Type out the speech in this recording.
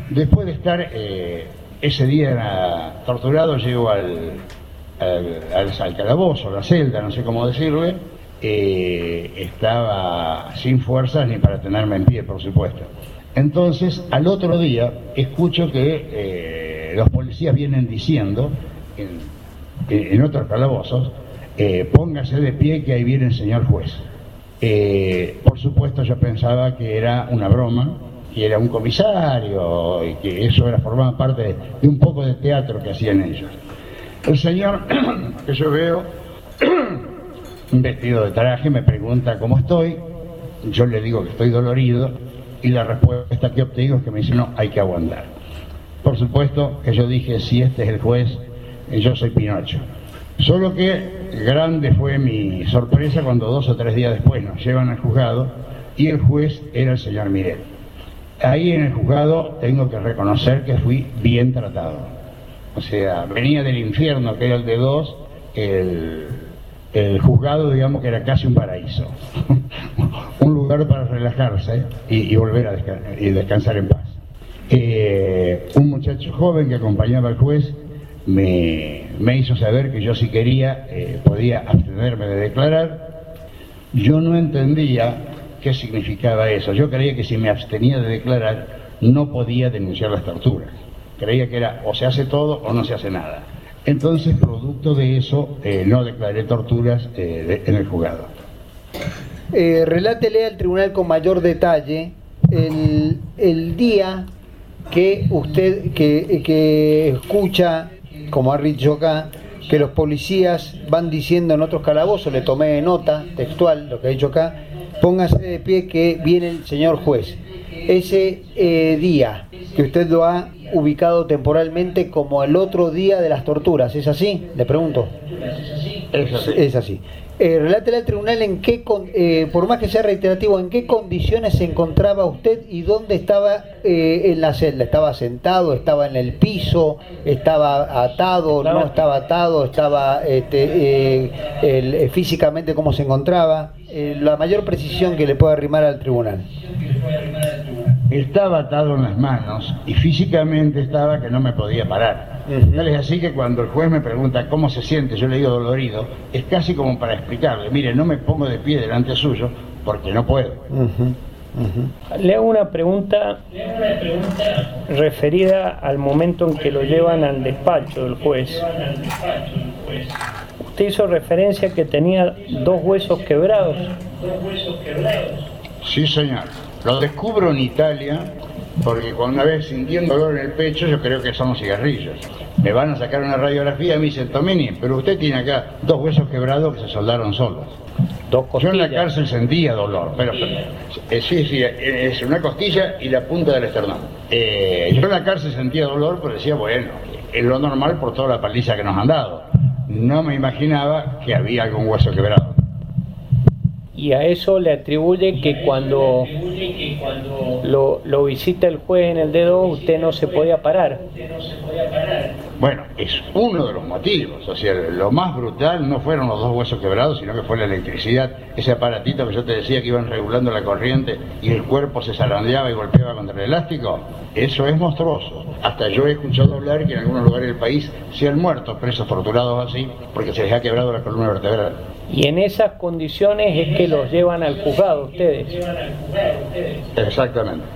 Después de estar ese día torturado, llego al calabozo, a la celda, no sé cómo decirle. Estaba sin fuerzas ni para tenerme en pie, por supuesto. Entonces, al otro día, escucho que los policías vienen diciendo, en otros calabozos, póngase de pie que ahí viene el señor juez. Por supuesto, yo pensaba que era una broma, que era un comisario, y que eso formaba parte de un poco de teatro que hacían ellos. El señor que yo veo, vestido de traje, me pregunta cómo estoy. Yo le digo que estoy dolorido, y la respuesta que obtengo es que me dice: no, hay que aguantar. Por supuesto que yo dije: si este es el juez, yo soy Pinocho. Solo que grande fue mi sorpresa cuando 2 o 3 días después nos llevan al juzgado y el juez era el señor Miret. Ahí en el juzgado tengo que reconocer que fui bien tratado. O sea, venía del infierno, que era el D2, el juzgado, digamos, que era casi un paraíso. Un lugar para relajarse y volver a descansar en paz. Un muchacho joven que acompañaba al juez me hizo saber que yo, si quería, podía abstenerme de declarar. Yo no entendía qué significaba eso. Yo creía que si me abstenía de declarar no podía denunciar las torturas. Creía que era o se hace todo o no se hace nada. Entonces, producto de eso, no declaré torturas en el juzgado. Relátele al tribunal con mayor detalle el día que usted que escucha, como ha dicho acá, que los policías van diciendo en otros calabozos. Le tomé nota textual lo que ha dicho acá: póngase de pie que viene el señor juez. Ese día que usted lo ha ubicado temporalmente como el otro día de las torturas, ¿es así? Le pregunto. Es así. Relátele al tribunal en qué, por más que sea reiterativo, en qué condiciones se encontraba usted y dónde estaba en la celda. ¿Estaba sentado? ¿Estaba en el piso? ¿Estaba atado? ¿No estaba atado? ¿Estaba físicamente cómo se encontraba? La mayor precisión que le pueda arrimar al tribunal. Estaba atado en las manos y físicamente estaba que no me podía parar. Tal es así que cuando el juez me pregunta cómo se siente, yo le digo dolorido, es casi como para explicarle: mire, no me pongo de pie delante suyo porque no puedo. Le hago una pregunta referida al momento en que lo llevan al despacho del juez. Usted hizo referencia que tenía 2 huesos quebrados. Sí, señor. Lo descubro en Italia porque cuando una vez sintiendo dolor en el pecho, yo creo que son los cigarrillos. Me van a sacar una radiografía y me dicen: Tomini, pero usted tiene acá 2 huesos quebrados que se soldaron solos. 2 costillas. Yo en la cárcel sentía dolor, pero sí, es una costilla y la punta del esternón. Yo en la cárcel sentía dolor, pero decía: bueno, es lo normal por toda la paliza que nos han dado. No me imaginaba que había algún hueso quebrado. Y a eso le atribuye que cuando lo visita el juez en el D2, usted no se podía parar. Bueno, es uno de los motivos. O sea, lo más brutal no fueron los 2 huesos quebrados, sino que fue la electricidad, ese aparatito que yo te decía que iban regulando la corriente y el cuerpo se zarandeaba y golpeaba contra el elástico. Eso es monstruoso. Hasta yo he escuchado hablar que en algunos lugares del país se han muerto presos torturados así porque se les ha quebrado la columna vertebral. Y en esas condiciones es que los llevan al juzgado ustedes. Exactamente.